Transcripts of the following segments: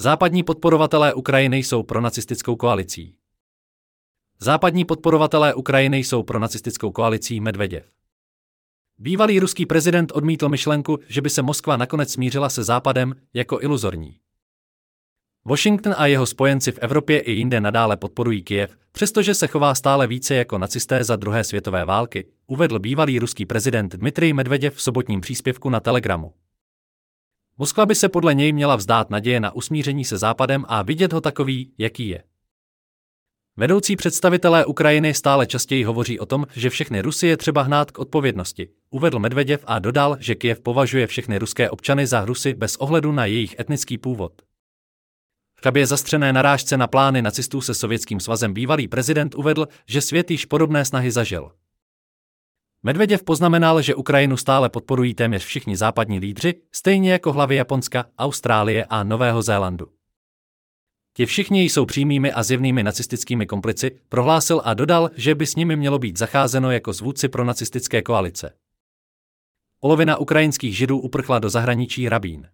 Západní podporovatelé Ukrajiny jsou pronacistickou koalicí. Západní podporovatelé Ukrajiny jsou pronacistickou koalicí Medveděv. Bývalý ruský prezident odmítl myšlenku, že by se Moskva nakonec smířila se Západem, jako iluzorní. Washington a jeho spojenci v Evropě i jinde nadále podporují Kyjev, přestože se chová stále více jako nacisté za druhé světové války, uvedl bývalý ruský prezident Dmitrij Medveděv v sobotním příspěvku na Telegramu. Moskva by se podle něj měla vzdát naděje na usmíření se Západem a vidět ho takový, jaký je. Vedoucí představitelé Ukrajiny stále častěji hovoří o tom, že všechny Rusy je třeba hnát k odpovědnosti, uvedl Medveděv a dodal, že Kyjev považuje všechny ruské občany za Rusy bez ohledu na jejich etnický původ. V chabě zastřené narážce na plány nacistů se Sovětským svazem bývalý prezident uvedl, že svět již podobné snahy zažil. Medveděv poznamenal, že Ukrajinu stále podporují téměř všichni západní lídři, stejně jako hlavy Japonska, Austrálie a Nového Zélandu. Ti všichni jsou přímými a zjevnými nacistickými komplici, prohlásil a dodal, že by s nimi mělo být zacházeno jako s vůdci pronacistické koalice. Polovina ukrajinských Židů uprchla do zahraničí Rabín.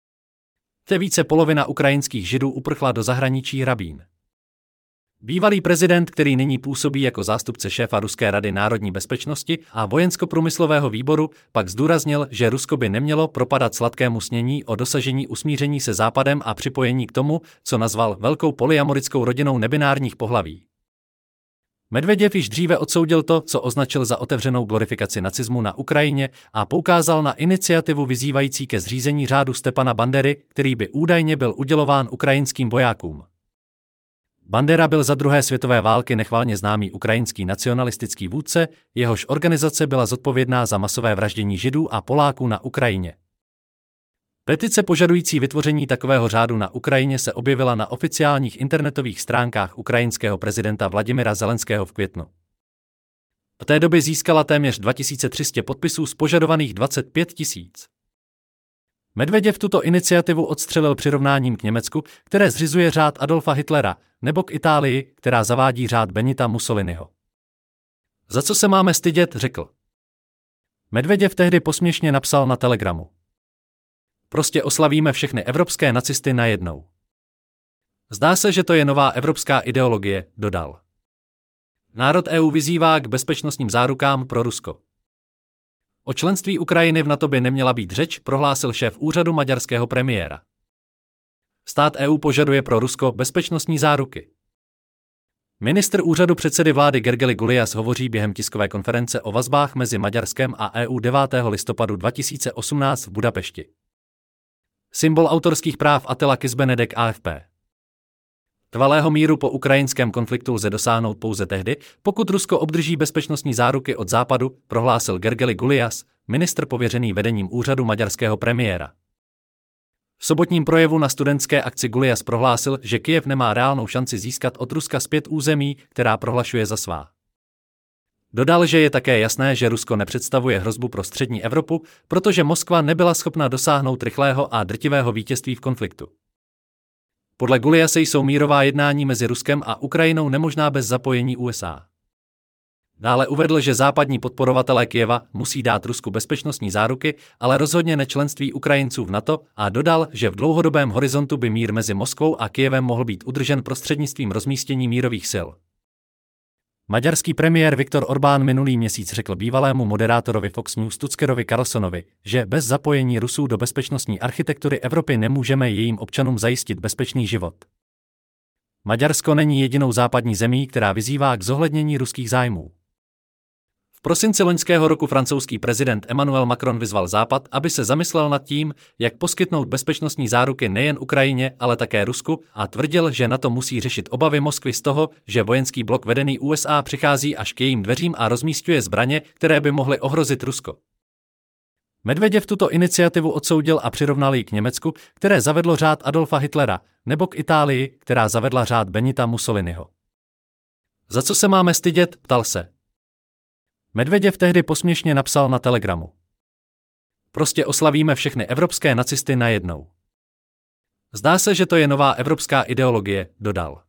Více polovina ukrajinských Židů uprchla do zahraničí Rabín. Bývalý prezident, který nyní působí jako zástupce šéfa Ruské rady národní bezpečnosti a vojensko-průmyslového výboru, pak zdůraznil, že Rusko by nemělo propadat sladkému snění o dosažení usmíření se Západem a připojení k tomu, co nazval velkou polyamorickou rodinou nebinárních pohlaví. Medveděv již dříve odsoudil to, co označil za otevřenou glorifikaci nacismu na Ukrajině a poukázal na iniciativu vyzývající ke zřízení řádu Stepana Bandery, který by údajně byl udělován ukrajinským vojákům. Bandera byl za druhé světové války nechvalně známý ukrajinský nacionalistický vůdce, jehož organizace byla zodpovědná za masové vraždění Židů a Poláků na Ukrajině. Petice požadující vytvoření takového řádu na Ukrajině se objevila na oficiálních internetových stránkách ukrajinského prezidenta Vladimira Zelenského v květnu. V té době získala téměř 2300 podpisů z požadovaných 25 000. Medveděv tuto iniciativu odstřelil přirovnáním k Německu, které zřizuje řád Adolfa Hitlera, nebo k Itálii, která zavádí řád Benita Mussoliniho. Za co se máme stydět, řekl. Medveděv tehdy posměšně napsal na Telegramu. Prostě oslavíme všechny evropské nacisty najednou. Zdá se, že to je nová evropská ideologie, dodal. Národ EU vyzývá k bezpečnostním zárukám pro Rusko. O členství Ukrajiny v NATO by neměla být řeč, prohlásil šéf úřadu maďarského premiéra. Stát EU požaduje pro Rusko bezpečnostní záruky. Ministr úřadu předsedy vlády Gergely Gulyas hovoří během tiskové konference o vazbách mezi Maďarskem a EU 9. listopadu 2018 v Budapešti. Symbol autorských práv Attila Kizbenedek AFP. Trvalého míru po ukrajinském konfliktu lze dosáhnout pouze tehdy, pokud Rusko obdrží bezpečnostní záruky od Západu, prohlásil Gergely Gulyas, ministr pověřený vedením úřadu maďarského premiéra. V sobotním projevu na studentské akci Gulyas prohlásil, že Kyjev nemá reálnou šanci získat od Ruska zpět území, která prohlašuje za svá. Dodal, že je také jasné, že Rusko nepředstavuje hrozbu pro střední Evropu, protože Moskva nebyla schopna dosáhnout rychlého a drtivého vítězství v konfliktu. Podle Gulyase jsou mírová jednání mezi Ruskem a Ukrajinou nemožná bez zapojení USA. Dále uvedl, že západní podporovatelé Kyjeva musí dát Rusku bezpečnostní záruky, ale rozhodně ne členství Ukrajinců v NATO a dodal, že v dlouhodobém horizontu by mír mezi Moskvou a Kyjevem mohl být udržen prostřednictvím rozmístění mírových sil. Maďarský premiér Viktor Orbán minulý měsíc řekl bývalému moderátorovi Fox News Tuckerovi Carlsonovi, že bez zapojení Rusů do bezpečnostní architektury Evropy nemůžeme jejím občanům zajistit bezpečný život. Maďarsko není jedinou západní zemí, která vyzývá k zohlednění ruských zájmů. V prosinci loňského roku francouzský prezident Emmanuel Macron vyzval Západ, aby se zamyslel nad tím, jak poskytnout bezpečnostní záruky nejen Ukrajině, ale také Rusku a tvrdil, že NATO musí řešit obavy Moskvy z toho, že vojenský blok vedený USA přichází až k jejím dveřím a rozmísťuje zbraně, které by mohly ohrozit Rusko. Medveděv tuto iniciativu odsoudil a přirovnal ji k Německu, které zavedlo řád Adolfa Hitlera, nebo k Itálii, která zavedla řád Benita Mussoliniho. Za co se máme stydět, ptal se. Medveděv tehdy posměšně napsal na Telegramu. Prostě oslavíme všechny evropské nacisty najednou. Zdá se, že to je nová evropská ideologie, dodal.